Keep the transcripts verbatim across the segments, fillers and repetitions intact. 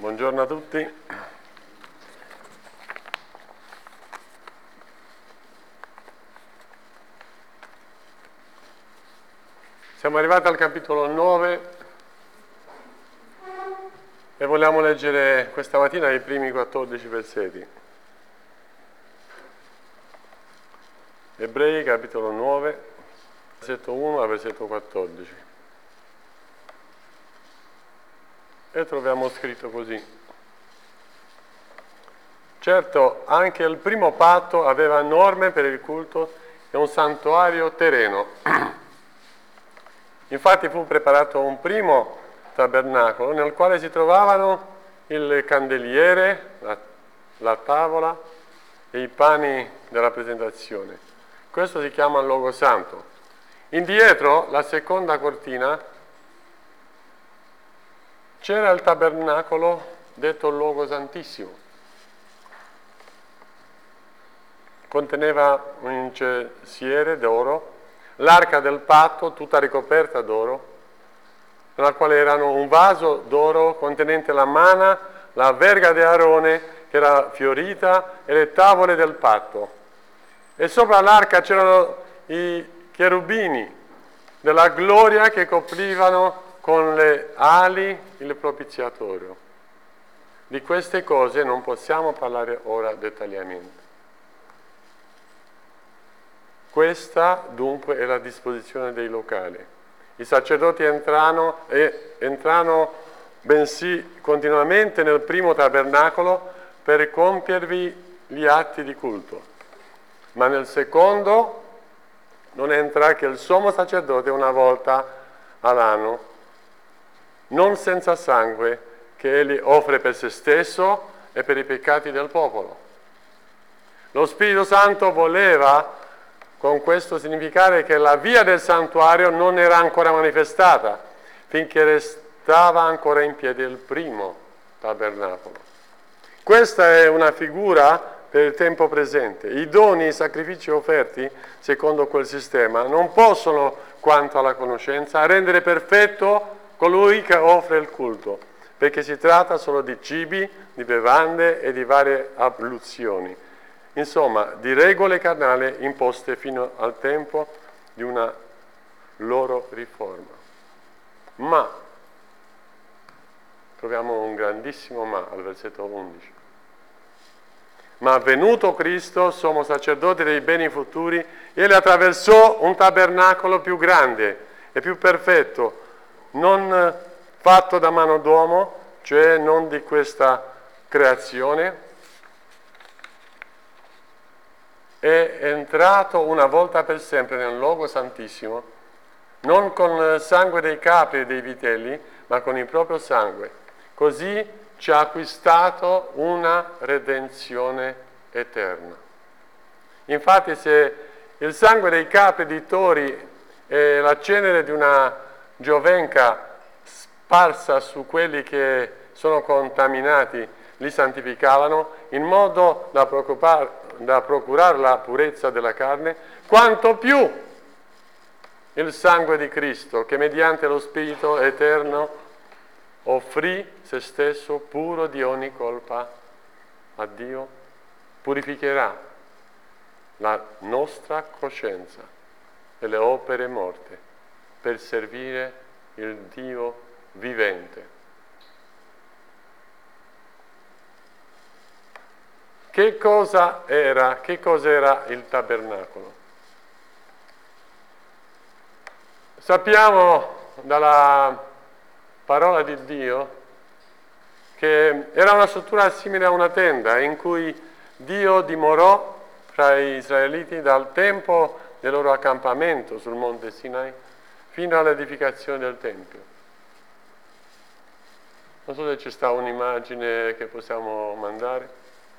Buongiorno a tutti. Siamo arrivati al capitolo nove e vogliamo leggere questa mattina i primi quattordici versetti. Ebrei capitolo nove, versetto uno al versetto quattordici. E troviamo scritto così. Certo, anche il primo patto aveva norme per il culto e un santuario terreno. Infatti fu preparato un primo tabernacolo nel quale si trovavano il candeliere, la, la tavola e i pani della presentazione. Questo si chiama il luogo santo. Indietro, la seconda cortina, c'era il tabernacolo detto il luogo santissimo. Conteneva un incisiere d'oro, l'arca del patto tutta ricoperta d'oro, nella quale erano un vaso d'oro contenente la manna, la verga di Aarone che era fiorita e le tavole del patto. E sopra l'arca c'erano i cherubini della gloria che coprivano con le ali il propiziatorio. Di queste cose non possiamo parlare ora dettagliatamente. Questa dunque è la disposizione dei locali. I sacerdoti entrano, e, entrano bensì continuamente nel primo tabernacolo per compiervi gli atti di culto, ma nel secondo non entra che il sommo sacerdote una volta all'anno, non senza sangue, che egli offre per se stesso e per i peccati del popolo. Lo Spirito Santo voleva con questo significare che la via del santuario non era ancora manifestata, finché restava ancora in piedi il primo tabernacolo. Questa è una figura per il tempo presente. I doni, i sacrifici offerti, secondo quel sistema, non possono, quanto alla conoscenza, rendere perfetto colui che offre il culto, perché si tratta solo di cibi, di bevande e di varie abluzioni. Insomma, di regole carnali imposte fino al tempo di una loro riforma. Ma, troviamo un grandissimo ma al versetto undici. Ma venuto Cristo, sommo sacerdote dei beni futuri, egli attraversò un tabernacolo più grande e più perfetto, non fatto da mano d'uomo, cioè non di questa creazione, è entrato una volta per sempre nel luogo santissimo, non con il sangue dei capri e dei vitelli, ma con il proprio sangue. Così ci ha acquistato una redenzione eterna. Infatti, se il sangue dei capri e dei tori e la cenere di una giovenca sparsa su quelli che sono contaminati li santificavano, in modo da preoccupare da procurare la purezza della carne, quanto più il sangue di Cristo, che mediante lo Spirito eterno offrì se stesso puro di ogni colpa a Dio, purificherà la nostra coscienza e le opere morte per servire il Dio vivente. Che cosa era, che cos'era il tabernacolo? Sappiamo dalla parola di Dio che era una struttura simile a una tenda in cui Dio dimorò fra gli israeliti dal tempo del loro accampamento sul monte Sinai fino all'edificazione del Tempio. Non so se ci sta un'immagine che possiamo mandare.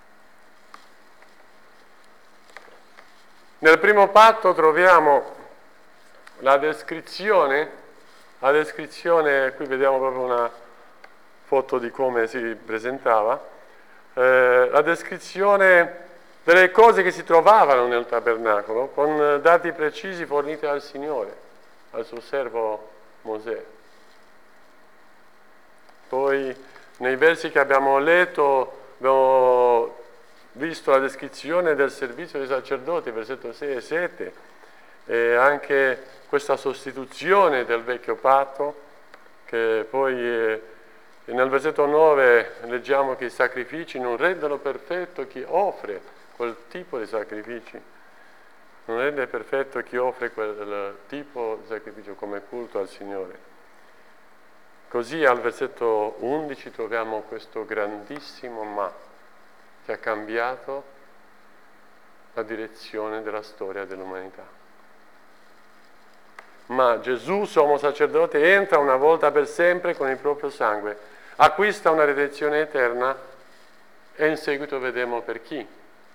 Nel primo patto troviamo la descrizione, la descrizione, qui vediamo proprio una foto di come si presentava, eh, la descrizione delle cose che si trovavano nel tabernacolo con dati precisi forniti al Signore, al suo servo Mosè. Poi Nei versi che abbiamo letto abbiamo visto la descrizione del servizio dei sacerdoti, versetto sei e sette, e anche questa sostituzione del vecchio patto, che poi eh, nel versetto nove leggiamo che i sacrifici non rendono perfetto chi offre quel tipo di sacrifici, non rende perfetto chi offre quel tipo di sacrificio come culto al Signore. Così al versetto undici troviamo questo grandissimo ma che ha cambiato la direzione della storia dell'umanità. Ma Gesù, sommo sacerdote, entra una volta per sempre con il proprio sangue, acquista una redenzione eterna e in seguito vedremo per chi.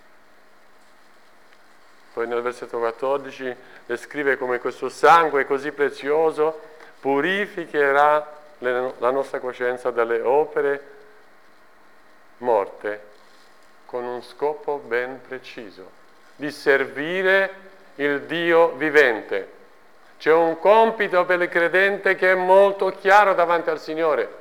Poi nel versetto quattordici descrive come questo sangue così prezioso purificherà la nostra coscienza dalle opere morte con un scopo ben preciso, di servire il Dio vivente. C'è un compito per il credente che è molto chiaro davanti al Signore.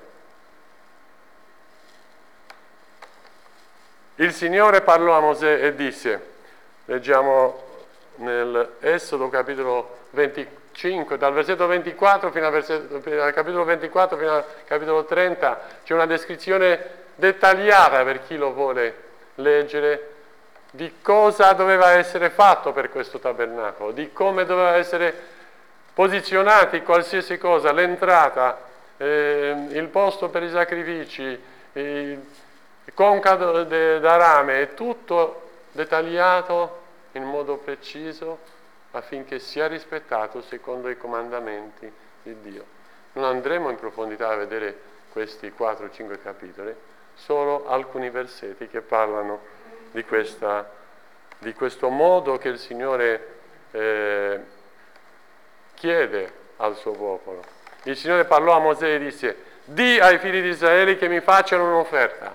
Il Signore parlò a Mosè e disse, leggiamo nel Esodo capitolo venticinque, dal versetto ventiquattro fino al, versetto, fino al capitolo ventiquattro fino al capitolo trenta, c'è una descrizione dettagliata per chi lo vuole leggere di cosa doveva essere fatto per questo tabernacolo, di come doveva essere posizionati qualsiasi cosa, l'entrata, eh, il posto per i sacrifici, il conca da rame, è tutto dettagliato in modo preciso affinché sia rispettato secondo i comandamenti di Dio. Non andremo in profondità a vedere questi quattro o cinque capitoli, solo alcuni versetti che parlano di, questa, di questo modo che il Signore eh, chiede al suo popolo. Il Signore parlò a Mosè e disse, di ai figli di Israele che mi facciano un'offerta.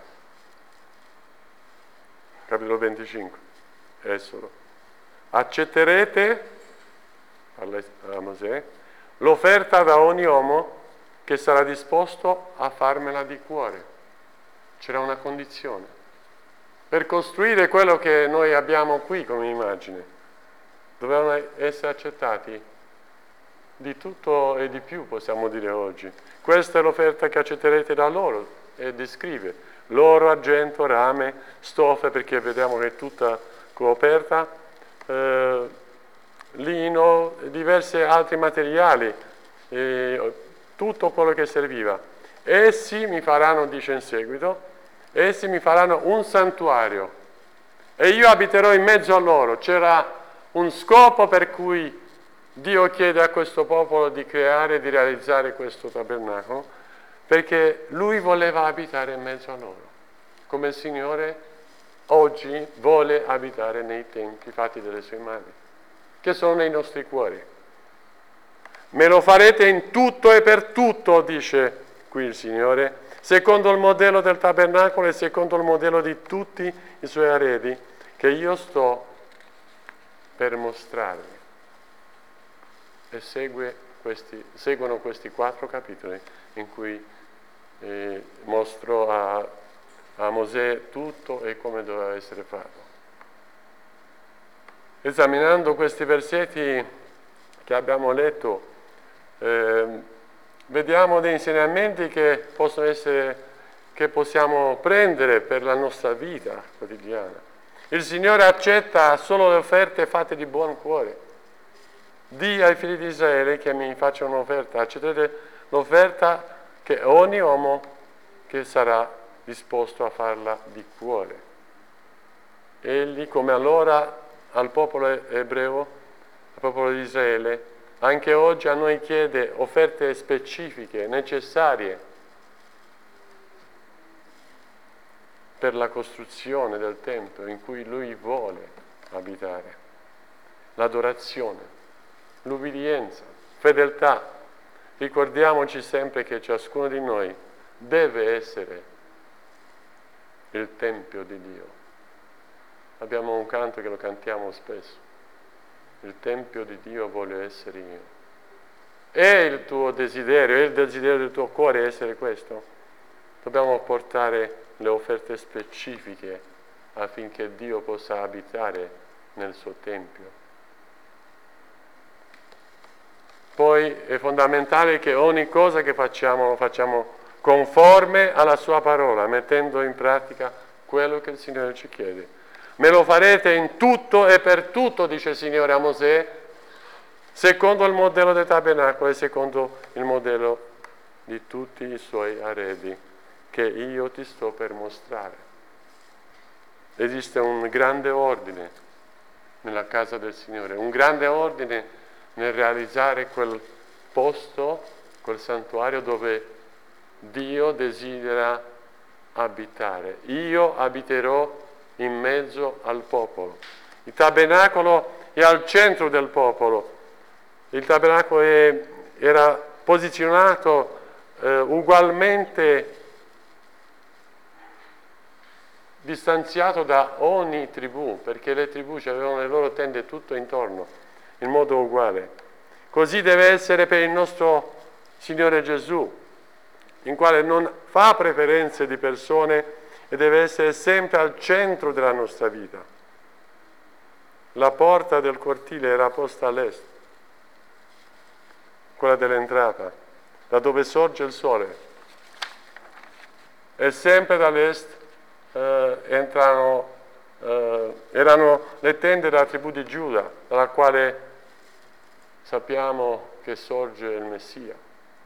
Capitolo venticinque, Esodo. Accetterete, parla a Mosè, l'offerta da ogni uomo che sarà disposto a farmela di cuore. C'era una condizione. Per costruire quello che noi abbiamo qui come immagine, dovevano essere accettati di tutto e di più, possiamo dire oggi. Questa è l'offerta che accetterete da loro, e descrive l'oro, argento, rame, stoffe, perché vediamo che è tutta coperta, eh, lino, diversi altri materiali, eh, tutto quello che serviva. Essi mi faranno, dice in seguito, essi mi faranno un santuario e io abiterò in mezzo a loro. C'era un scopo per cui Dio chiede a questo popolo di creare, di realizzare questo tabernacolo, perché Lui voleva abitare in mezzo a loro, come il Signore oggi vuole abitare nei templi fatti dalle sue mani, che sono nei nostri cuori. Me lo farete in tutto e per tutto, dice qui il Signore, secondo il modello del tabernacolo e secondo il modello di tutti i suoi arredi, che io sto per mostrarvi. E segue questi, seguono questi quattro capitoli in cui eh, mostro a, a Mosè tutto e come doveva essere fatto. Esaminando questi versetti che abbiamo letto, eh, vediamo dei insegnamenti che possono essere, che possiamo prendere per la nostra vita quotidiana. Il Signore accetta solo le offerte fatte di buon cuore. Dì ai figli di Israele che mi facciano un'offerta, accettate l'offerta che ogni uomo che sarà disposto a farla di cuore. Egli, come allora al popolo ebreo, al popolo di Israele, anche oggi a noi chiede offerte specifiche, necessarie per la costruzione del Tempio in cui Lui vuole abitare. L'adorazione, l'ubbidienza, fedeltà. Ricordiamoci sempre che ciascuno di noi deve essere il Tempio di Dio. Abbiamo un canto che lo cantiamo spesso. Il Tempio di Dio voglio essere io. È il tuo desiderio, è il desiderio del tuo cuore essere questo? dobbiamo portare le offerte specifiche affinché Dio possa abitare nel suo Tempio. Poi è fondamentale che ogni cosa che facciamo lo facciamo conforme alla sua parola, mettendo in pratica quello che il Signore ci chiede. Me lo farete in tutto e per tutto, dice il Signore a Mosè, secondo il modello del tabernacolo e secondo il modello di tutti i suoi arredi che io ti sto per mostrare. Esiste un grande ordine nella casa del Signore, un grande ordine nel realizzare quel posto, quel santuario dove Dio desidera abitare. Io abiterò in mezzo al popolo. Il tabernacolo è al centro del popolo. Il tabernacolo è, era posizionato eh, ugualmente distanziato da ogni tribù, perché le tribù avevano le loro tende tutto intorno, in modo uguale. Così deve essere per il nostro Signore Gesù, in quale non fa preferenze di persone e deve essere sempre al centro della nostra vita. La porta del cortile era posta all'est, quella dell'entrata, da dove sorge il sole. E sempre dall'est eh, entrano, eh, erano le tende della tribù di Giuda, dalla quale sappiamo che sorge il Messia.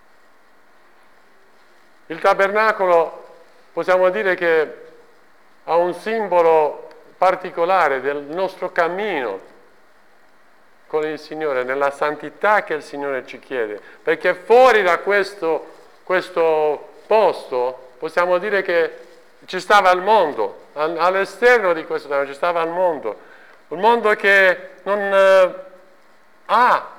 Il tabernacolo possiamo dire che ha un simbolo particolare del nostro cammino con il Signore, nella santità che il Signore ci chiede, perché fuori da questo, questo posto possiamo dire che ci stava il mondo, all'esterno di questo tabernacolo ci stava il mondo, un mondo che non eh, ha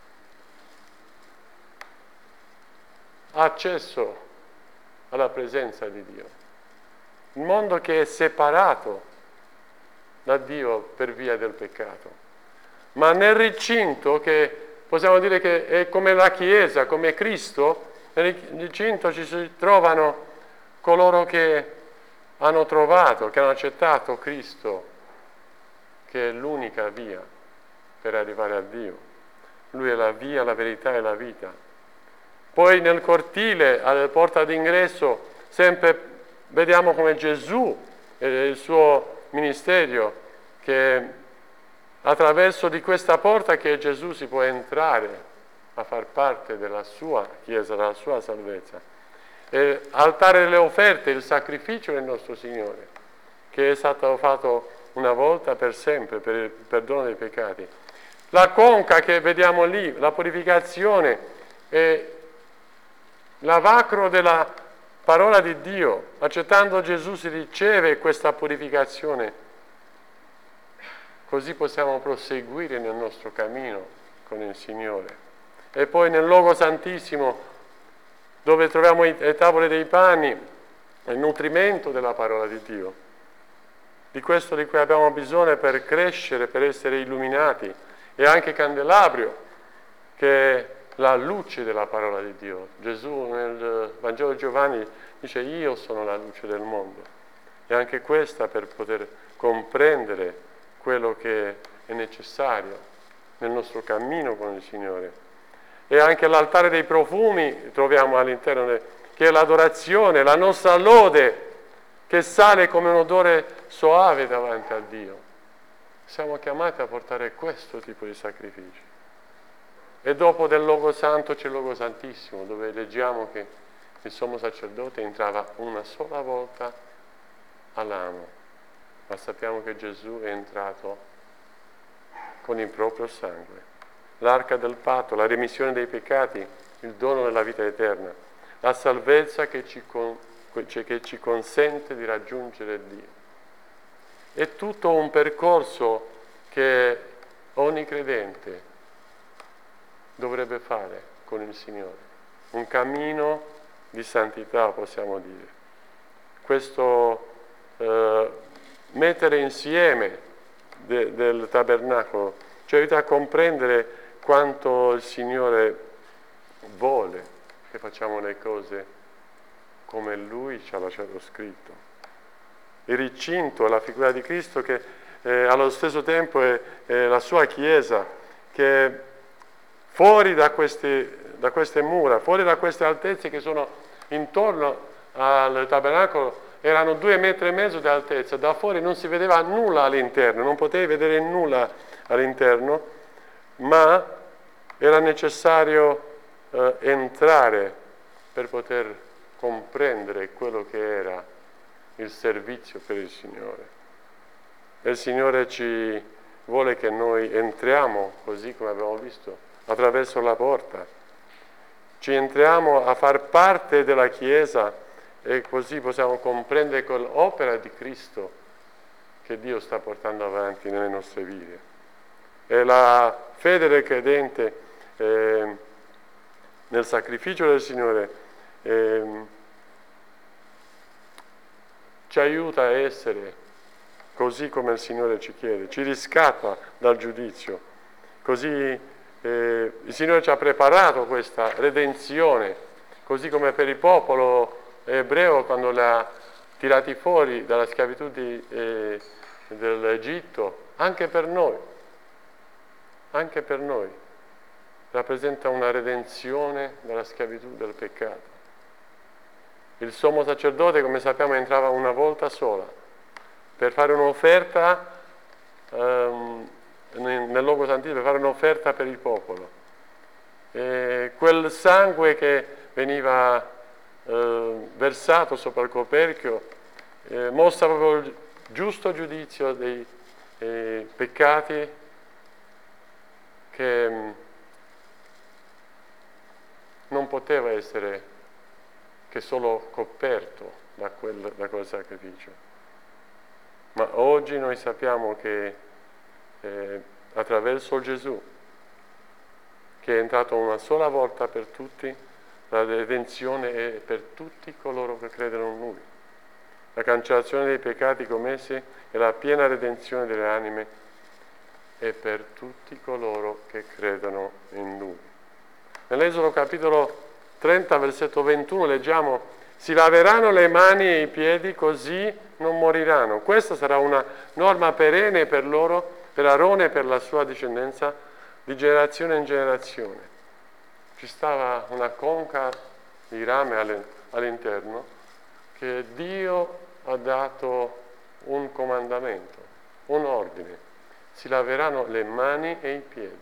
accesso alla presenza di Dio, un mondo che è separato da Dio per via del peccato. Ma nel recinto, che possiamo dire che è come la Chiesa, come Cristo, nel recinto ci si trovano coloro che hanno trovato, che hanno accettato Cristo, che è l'unica via per arrivare a Dio. Lui è la via, la verità e la vita. Poi nel cortile, alla porta d'ingresso, sempre vediamo come Gesù e il suo ministero, che attraverso di questa porta che Gesù si può entrare a far parte della sua Chiesa, della sua salvezza. E altare delle offerte, il sacrificio del nostro Signore, che è stato fatto una volta per sempre per il perdono dei peccati. La conca che vediamo lì, la purificazione e l'avacro della parola di Dio. Accettando Gesù si riceve questa purificazione. Così possiamo proseguire nel nostro cammino con il Signore. E poi nel luogo santissimo, dove troviamo le tavole dei pani, il nutrimento della parola di Dio. Di questo di cui abbiamo bisogno per crescere, per essere illuminati. E anche candelabro, che è la luce della parola di Dio. Gesù nel Vangelo di Giovanni dice: io sono la luce del mondo. E anche questa per poter comprendere quello che è necessario nel nostro cammino con il Signore. E anche l'altare dei profumi troviamo all'interno, che è l'adorazione, la nostra lode, che sale come un odore soave davanti a Dio. Siamo chiamati a portare questo tipo di sacrifici. E dopo del Luogo Santo c'è il Luogo Santissimo, dove leggiamo che il sommo sacerdote entrava una sola volta all'anno. Ma sappiamo che Gesù è entrato con il proprio sangue. L'arca del patto, la remissione dei peccati, il dono della vita eterna, la salvezza che ci, con, che ci consente di raggiungere Dio. È tutto un percorso che ogni credente dovrebbe fare con il Signore. Un cammino di santità, possiamo dire. Questo eh, mettere insieme de, del tabernacolo ci aiuta a comprendere quanto il Signore vuole che facciamo le cose come Lui ci ha lasciato scritto. Il recinto è la figura di Cristo che eh, allo stesso tempo è, è la sua Chiesa, che fuori da, questi, da queste mura, fuori da queste altezze che sono intorno al tabernacolo, erano due metri e mezzo di altezza, da fuori non si vedeva nulla all'interno, non potevi vedere nulla all'interno, ma era necessario eh, entrare per poter comprendere quello che era il servizio per il Signore. E il Signore ci vuole che noi entriamo, così come abbiamo visto, attraverso la porta. Ci entriamo a far parte della Chiesa e così possiamo comprendere quell'opera di Cristo che Dio sta portando avanti nelle nostre vite. E la fede del credente eh, nel sacrificio del Signore eh, ci aiuta a essere così come il Signore ci chiede, ci riscatta dal giudizio. Così eh, il Signore ci ha preparato questa redenzione, così come per il popolo ebreo quando li ha tirati fuori dalla schiavitù di, eh, dell'Egitto, anche per noi, anche per noi, rappresenta una redenzione dalla schiavitù del peccato. Il sommo sacerdote, come sappiamo, entrava una volta sola per fare un'offerta ehm, nel luogo santissimo, per fare un'offerta per il popolo. E quel sangue che veniva eh, versato sopra il coperchio eh, mostra proprio il giusto giudizio dei eh, peccati che mh, non poteva essere che solo coperto da quel, da quel sacrificio. Ma oggi noi sappiamo che eh, attraverso Gesù, che è entrato una sola volta per tutti, la redenzione è per tutti coloro che credono in Lui. La cancellazione dei peccati commessi e la piena redenzione delle anime è per tutti coloro che credono in Lui. Nell'Esodo capitolo trenta, versetto ventuno, leggiamo: si laveranno le mani e i piedi, così non moriranno. Questa sarà una norma perenne per loro, per Aarone e per la sua discendenza, di generazione in generazione. Ci stava una conca di rame all'interno che Dio ha dato un comandamento, un ordine. Si laveranno le mani e i piedi,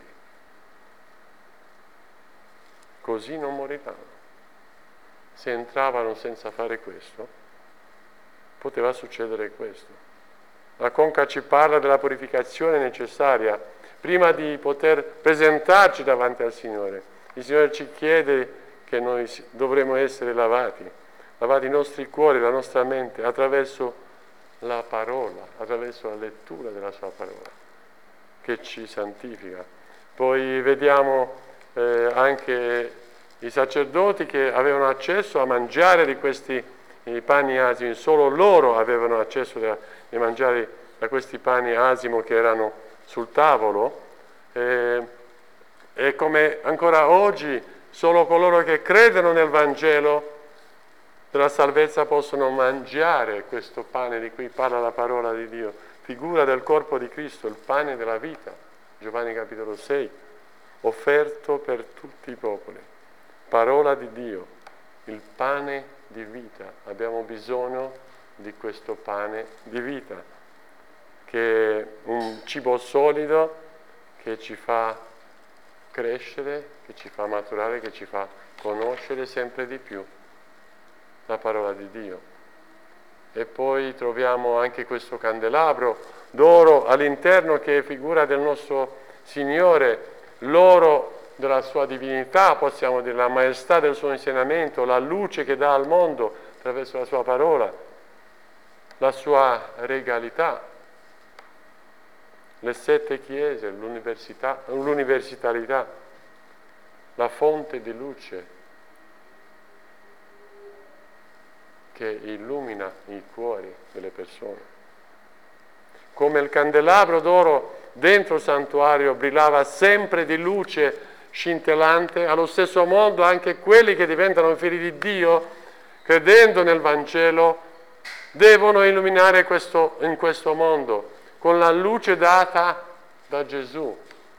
così non moriranno. Se entravano senza fare questo, poteva succedere questo. La conca ci parla della purificazione necessaria prima di poter presentarci davanti al Signore. Il Signore ci chiede che noi dovremo essere lavati, lavati i nostri cuori, la nostra mente, attraverso la parola, attraverso la lettura della sua parola, che ci santifica. Poi vediamo eh, anche i sacerdoti che avevano accesso a mangiare di questi i pani asimi, solo loro avevano accesso a mangiare da questi pani asimo che erano sul tavolo, e, e come ancora oggi solo coloro che credono nel Vangelo della salvezza possono mangiare questo pane di cui parla la parola di Dio, figura del corpo di Cristo, il pane della vita, Giovanni capitolo sei, offerto per tutti i popoli. Parola di Dio, il pane di vita. Abbiamo bisogno di questo pane di vita, che è un cibo solido che ci fa crescere, che ci fa maturare, che ci fa conoscere sempre di più la parola di Dio. E poi troviamo anche questo candelabro d'oro all'interno che è figura del nostro Signore, l'oro della sua divinità, possiamo dire, la maestà del suo insegnamento, la luce che dà al mondo attraverso la sua parola, la sua regalità, le sette chiese, l'università, l'universalità, la fonte di luce che illumina i cuori delle persone. Come il candelabro d'oro dentro il santuario brillava sempre di luce scintillante, allo stesso modo anche quelli che diventano figli di Dio, credendo nel Vangelo, devono illuminare questo, in questo mondo con la luce data da Gesù.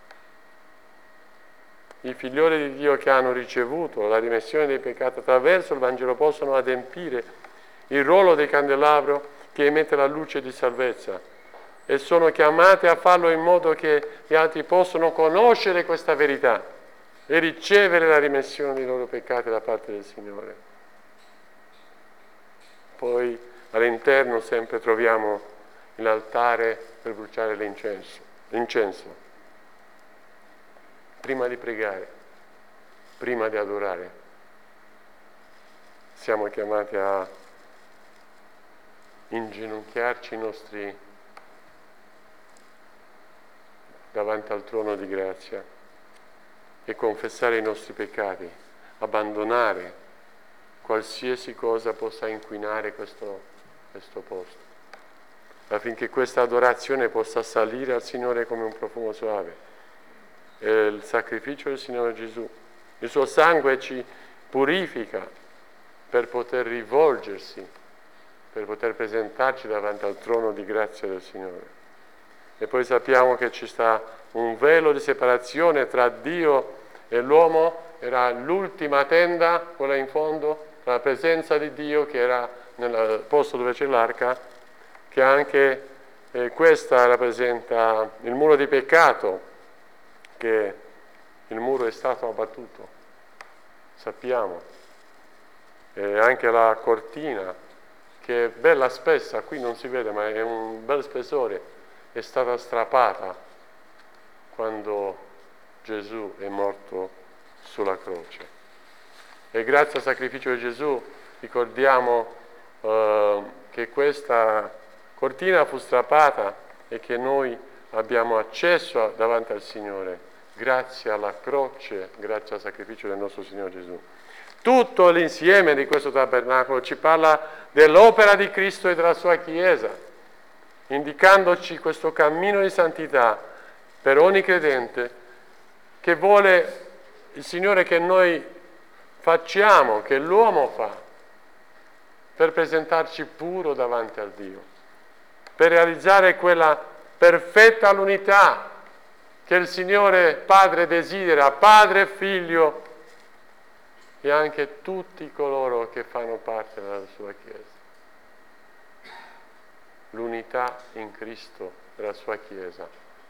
I figlioli di Dio che hanno ricevuto la rimissione dei peccati attraverso il Vangelo possono adempiere il ruolo del candelabro che emette la luce di salvezza e sono chiamati a farlo in modo che gli altri possano conoscere questa verità e ricevere la rimissione dei loro peccati da parte del Signore. Poi all'interno sempre troviamo l'altare per bruciare l'incenso. l'incenso. Prima di pregare, prima di adorare, siamo chiamati a inginocchiarci i nostri davanti al trono di grazia e confessare i nostri peccati, abbandonare qualsiasi cosa possa inquinare questo, questo posto, affinché questa adorazione possa salire al Signore come un profumo suave. È il sacrificio del Signore Gesù. Il suo sangue ci purifica per poter rivolgersi, per poter presentarci davanti al trono di grazia del Signore. E poi sappiamo che ci sta un velo di separazione tra Dio e l'uomo, era l'ultima tenda, quella in fondo, la presenza di Dio che era nel posto dove c'è l'arca, che anche eh, questa rappresenta il muro di peccato, che il muro è stato abbattuto, sappiamo, e anche la cortina, che è bella spessa, qui non si vede ma è un bel spessore, è stata strappata quando Gesù è morto sulla croce. E grazie al sacrificio di Gesù ricordiamo eh, che questa cortina fu strappata e che noi abbiamo accesso davanti al Signore grazie alla croce, grazie al sacrificio del nostro Signore Gesù. Tutto l'insieme di questo tabernacolo ci parla dell'opera di Cristo e della sua Chiesa, indicandoci questo cammino di santità per ogni credente che vuole il Signore che noi facciamo, che l'uomo fa, per presentarci puro davanti al Dio, per realizzare quella perfetta l'unità che il Signore Padre desidera, Padre e Figlio e anche tutti coloro che fanno parte della sua Chiesa. L'unità in Cristo della sua Chiesa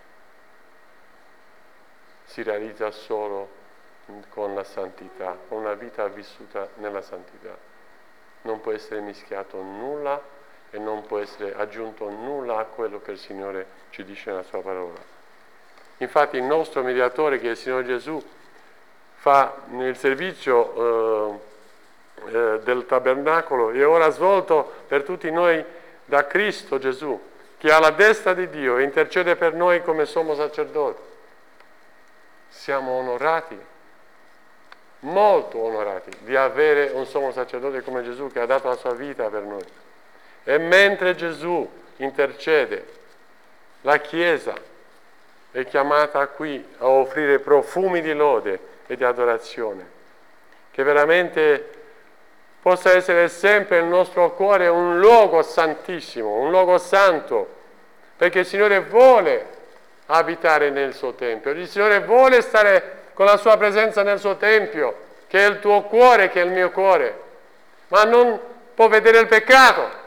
si realizza solo con la santità, con una vita vissuta nella santità. Non può essere mischiato nulla e non può essere aggiunto nulla a quello che il Signore ci dice nella sua parola. Infatti il nostro mediatore, che è il Signore Gesù, fa il servizio eh, eh, del tabernacolo e ora svolto per tutti noi da Cristo Gesù, che è alla destra di Dio e intercede per noi come sommo sacerdote. Siamo onorati, molto onorati, di avere un sommo sacerdote come Gesù che ha dato la sua vita per noi. E mentre Gesù intercede, la Chiesa è chiamata qui a offrire profumi di lode e di adorazione, che veramente possa essere sempre il nostro cuore un luogo santissimo, un luogo santo, perché il Signore vuole abitare nel suo Tempio, il Signore vuole stare con la sua presenza nel suo Tempio, che è il tuo cuore, che è il mio cuore, ma non può vedere il peccato.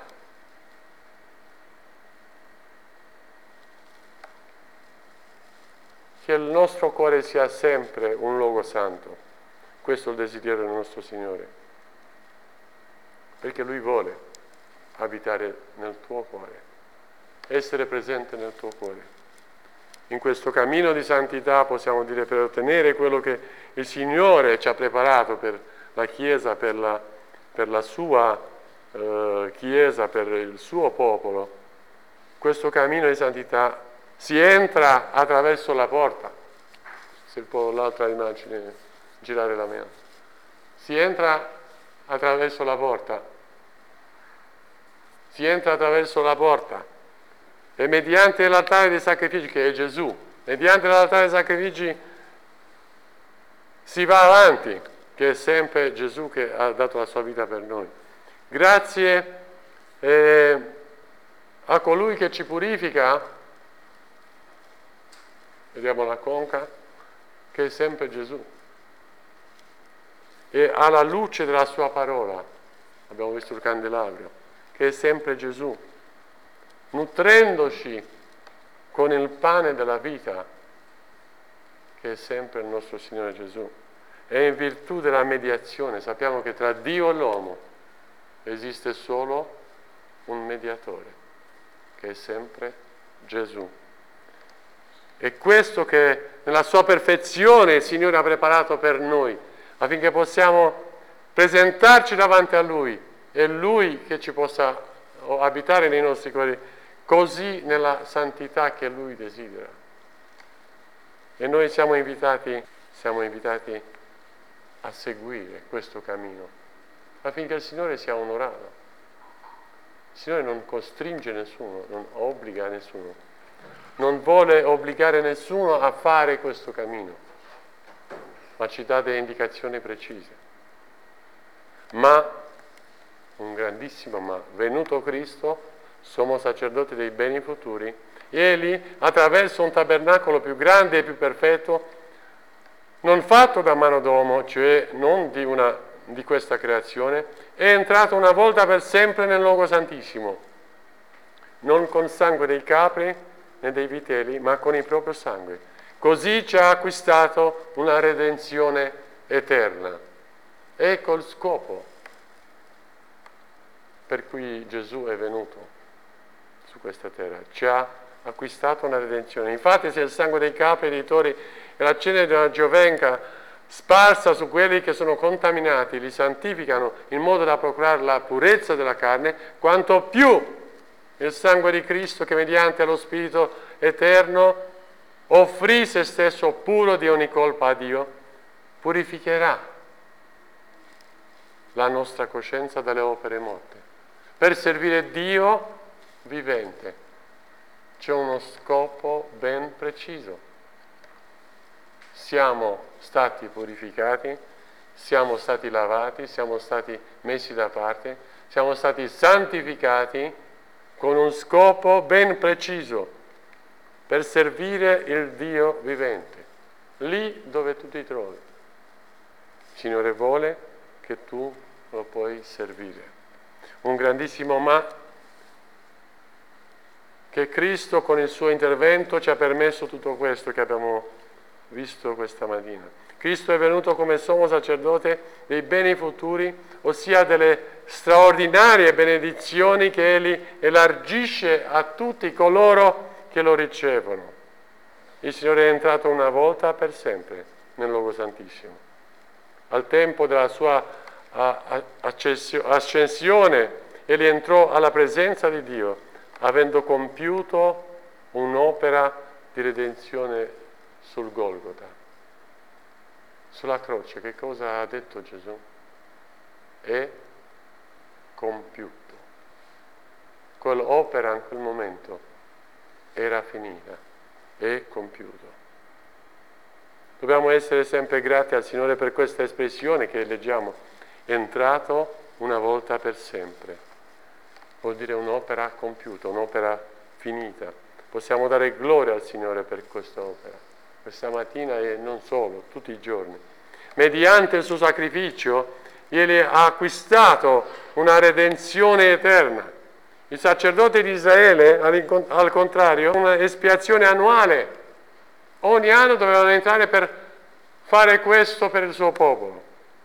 Che il nostro cuore sia sempre un luogo santo. Questo è il desiderio del nostro Signore. Perché Lui vuole abitare nel tuo cuore, essere presente nel tuo cuore. In questo cammino di santità possiamo dire, per ottenere quello che il Signore ci ha preparato per la Chiesa, per la, per la sua eh, Chiesa, per il suo popolo, questo cammino di santità si entra attraverso la porta. Se può l'altra immagine girare la mia. Si entra attraverso la porta. Si entra attraverso la porta. E mediante l'altare dei sacrifici, che è Gesù, mediante l'altare dei sacrifici si va avanti, che è sempre Gesù che ha dato la sua vita per noi. grazie eh, a colui che ci purifica, vediamo la conca, che è sempre Gesù, e alla luce della sua parola, abbiamo visto il candelabro, che è sempre Gesù, nutrendoci con il pane della vita, che è sempre il nostro Signore Gesù. E in virtù della mediazione, sappiamo che tra Dio e l'uomo esiste solo un mediatore, che è sempre Gesù. E questo che nella sua perfezione il Signore ha preparato per noi, affinché possiamo presentarci davanti a Lui, e Lui che ci possa abitare nei nostri cuori, così nella santità che Lui desidera. E noi siamo invitati, siamo invitati a seguire questo cammino, affinché il Signore sia onorato. Il Signore non costringe nessuno, non obbliga nessuno, non vuole obbligare nessuno a fare questo cammino, ma ci dà delle indicazioni precise. Ma, un grandissimo ma, venuto Cristo, sommo sacerdote dei beni futuri, Egli, attraverso un tabernacolo più grande e più perfetto, non fatto da mano d'uomo, cioè non di, una, di questa creazione, è entrato una volta per sempre nel luogo santissimo, non con sangue dei capri né dei vitelli, ma con il proprio sangue. Così ci ha acquistato una redenzione eterna. Ecco il scopo per cui Gesù è venuto su questa terra. Ci ha acquistato una redenzione. Infatti, se il sangue dei capri e dei tori e la cenere di una giovenca sparsa su quelli che sono contaminati li santificano in modo da procurare la purezza della carne, quanto più il sangue di Cristo, che mediante lo Spirito eterno offrì se stesso puro di ogni colpa a Dio, purificherà la nostra coscienza dalle opere morte, per servire Dio vivente. C'è uno scopo ben preciso. Siamo stati purificati, siamo stati lavati, siamo stati messi da parte, siamo stati santificati con un scopo ben preciso, per servire il Dio vivente, lì dove tu ti trovi. Il Signore vuole che tu lo puoi servire. Un grandissimo ma, che Cristo con il suo intervento ci ha permesso tutto questo che abbiamo visto questa mattina. Cristo è venuto come sommo sacerdote dei beni futuri, ossia delle straordinarie benedizioni che Egli elargisce a tutti coloro che lo ricevono. Il Signore è entrato una volta per sempre nel luogo santissimo. Al tempo della sua ascensione, Egli entrò alla presenza di Dio, avendo compiuto un'opera di redenzione sul Golgota. Sulla croce, che cosa ha detto Gesù? È compiuto. Quell'opera in quel momento era finita, è compiuto. Dobbiamo essere sempre grati al Signore per questa espressione che leggiamo, entrato una volta per sempre. Vuol dire un'opera compiuta, un'opera finita. Possiamo dare gloria al Signore per questa opera, questa mattina e non solo, tutti i giorni. Mediante il suo sacrificio, Egli ha acquistato una redenzione eterna. Il sacerdote di Israele, al contrario, una espiazione annuale. Ogni anno dovevano entrare per fare questo per il suo popolo.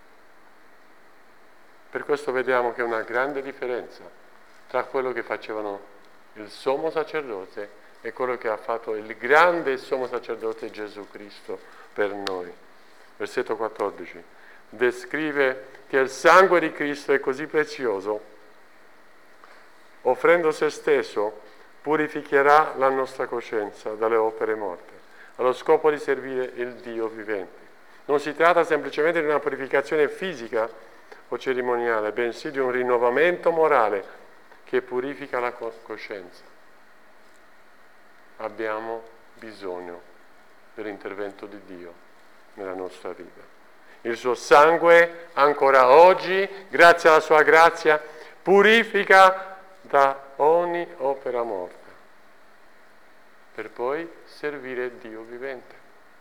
Per questo vediamo che è una grande differenza tra quello che facevano il sommo sacerdote e quello che ha fatto il grande sommo sacerdote Gesù Cristo per noi. Versetto quattordici descrive che il sangue di Cristo è così prezioso, offrendo se stesso, purificherà la nostra coscienza dalle opere morte, allo scopo di servire il Dio vivente. Non si tratta semplicemente di una purificazione fisica o cerimoniale, bensì di un rinnovamento morale che purifica la coscienza. Abbiamo bisogno dell'intervento di Dio nella nostra vita. Il suo sangue ancora oggi, grazie alla sua grazia, purifica da ogni opera morta, per poi servire Dio vivente.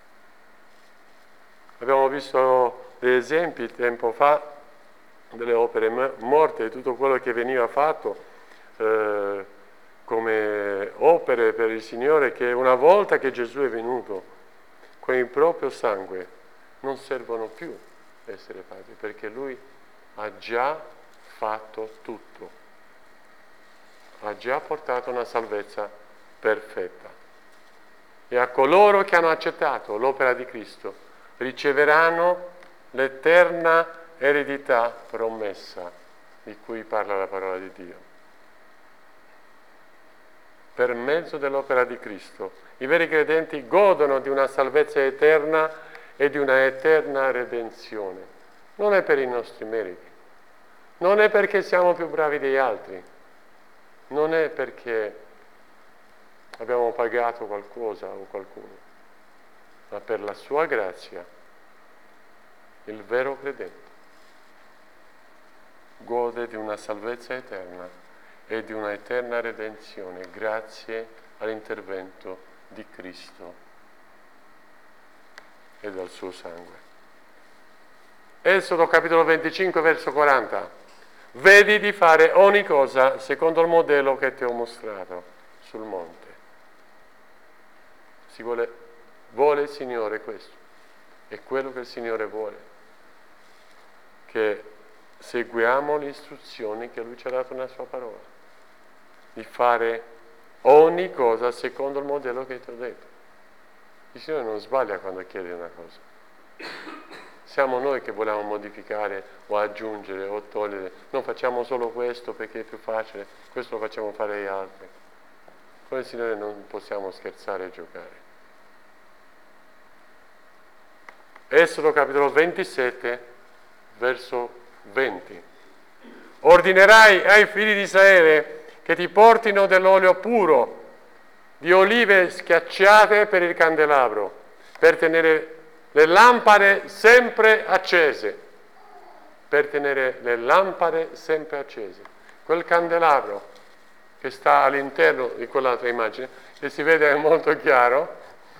Abbiamo visto degli esempi tempo fa delle opere morte, di tutto quello che veniva fatto eh, come opere per il Signore, che una volta che Gesù è venuto con il proprio sangue non servono più essere fatti, perché Lui ha già fatto tutto, ha già portato una salvezza perfetta. E a coloro che hanno accettato l'opera di Cristo riceveranno l'eterna eredità promessa di cui parla la parola di Dio. Per mezzo dell'opera di Cristo i veri credenti godono di una salvezza eterna e di una eterna redenzione. Non è per i nostri meriti, non è perché siamo più bravi degli altri, non è perché abbiamo pagato qualcosa o qualcuno, ma per la sua grazia il vero credente gode di una salvezza eterna e di una eterna redenzione grazie all'intervento di Cristo e del suo sangue. Esodo capitolo venticinque verso quaranta. Vedi di fare ogni cosa secondo il modello che ti ho mostrato sul monte. Si vuole, vuole il Signore questo, è quello che il Signore vuole, che seguiamo le istruzioni che Lui ci ha dato nella Sua parola, di fare ogni cosa secondo il modello che ti ho detto. Il Signore non sbaglia quando chiede una cosa. Siamo noi che vogliamo modificare o aggiungere o togliere. Non facciamo solo questo perché è più facile, questo lo facciamo fare agli altri. Con il Signore non possiamo scherzare e giocare. Esodo capitolo ventisette, verso venti. Ordinerai ai figli di Israele che ti portino dell'olio puro, di olive schiacciate per il candelabro, per tenere le lampade sempre accese, per tenere le lampade sempre accese. Quel candelabro che sta all'interno di quell'altra immagine, che si vede molto chiaro,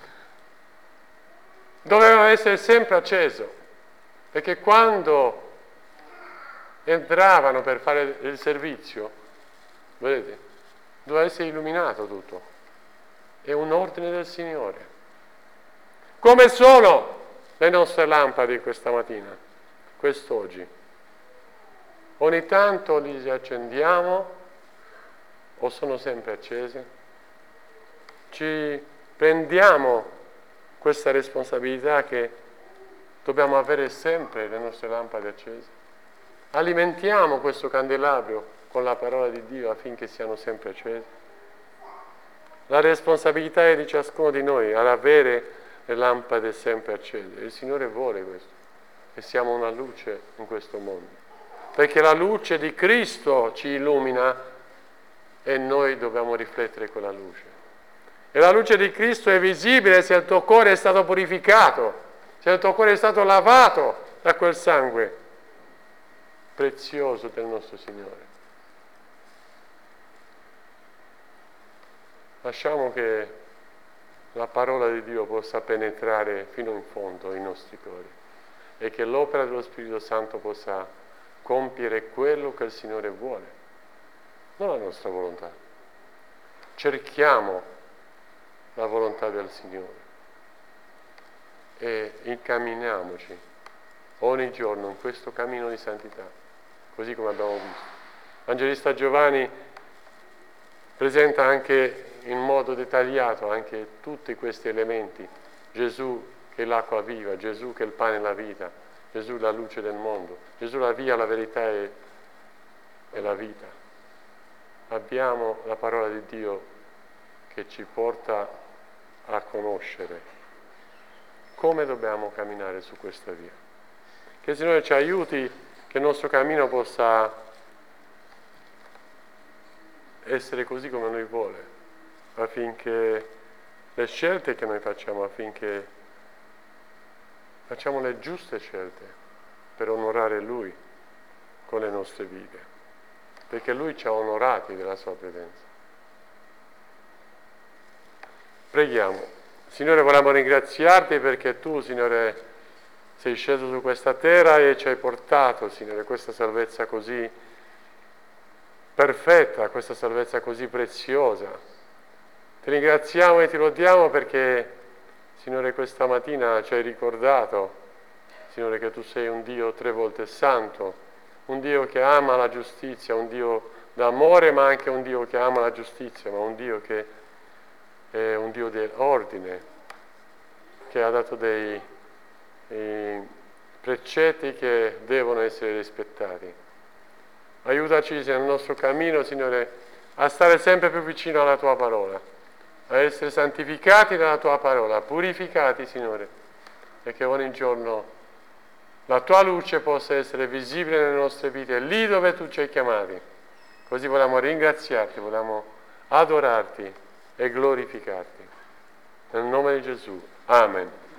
doveva essere sempre acceso, perché quando entravano per fare il servizio, vedete, doveva essere illuminato tutto. È un ordine del Signore. Come sono le nostre lampade questa mattina, quest'oggi? Ogni tanto li accendiamo o sono sempre accese? Ci prendiamo questa responsabilità che dobbiamo avere sempre le nostre lampade accese? Alimentiamo questo candelabro con la parola di Dio affinché siano sempre accese? La responsabilità è di ciascuno di noi ad avere le lampade sempre accese. Il Signore vuole questo, che siamo una luce in questo mondo, perché la luce di Cristo ci illumina e noi dobbiamo riflettere quella luce. E la luce di Cristo è visibile se il tuo cuore è stato purificato, se il tuo cuore è stato lavato da quel sangue prezioso del nostro Signore. Lasciamo che la parola di Dio possa penetrare fino in fondo i nostri cuori e che l'opera dello Spirito Santo possa compiere quello che il Signore vuole, non la nostra volontà. Cerchiamo la volontà del Signore e incamminiamoci ogni giorno in questo cammino di santità, così come abbiamo visto. L'Evangelista Giovanni presenta anche in modo dettagliato anche tutti questi elementi. Gesù che è l'acqua viva, Gesù che è il pane e la vita, Gesù la luce del mondo, Gesù la via, la verità e, e la vita. Abbiamo la parola di Dio che ci porta a conoscere come dobbiamo camminare su questa via. Che il Signore ci aiuti, che il nostro cammino possa essere così come Lui vuole, affinché le scelte che noi facciamo, affinché facciamo le giuste scelte per onorare Lui con le nostre vite. perché Lui ci ha onorati della sua presenza. Preghiamo. Signore, vogliamo ringraziarti perché Tu, Signore, sei sceso su questa terra e ci hai portato, Signore, questa salvezza così perfetta, questa salvezza così preziosa. Ti ringraziamo e ti lodiamo perché, Signore, questa mattina ci hai ricordato, Signore, che Tu sei un Dio tre volte santo, un Dio che ama la giustizia, un Dio d'amore, ma anche un Dio che ama la giustizia, ma un Dio che è un Dio di ordine, che ha dato dei, dei precetti che devono essere rispettati. Aiutaci nel nostro cammino, Signore, a stare sempre più vicino alla Tua parola, a essere santificati nella Tua parola, purificati, Signore, e che ogni giorno la Tua luce possa essere visibile nelle nostre vite, lì dove Tu ci hai chiamati. Così vogliamo ringraziarti, vogliamo adorarti e glorificarti. Nel nome di Gesù. Amen.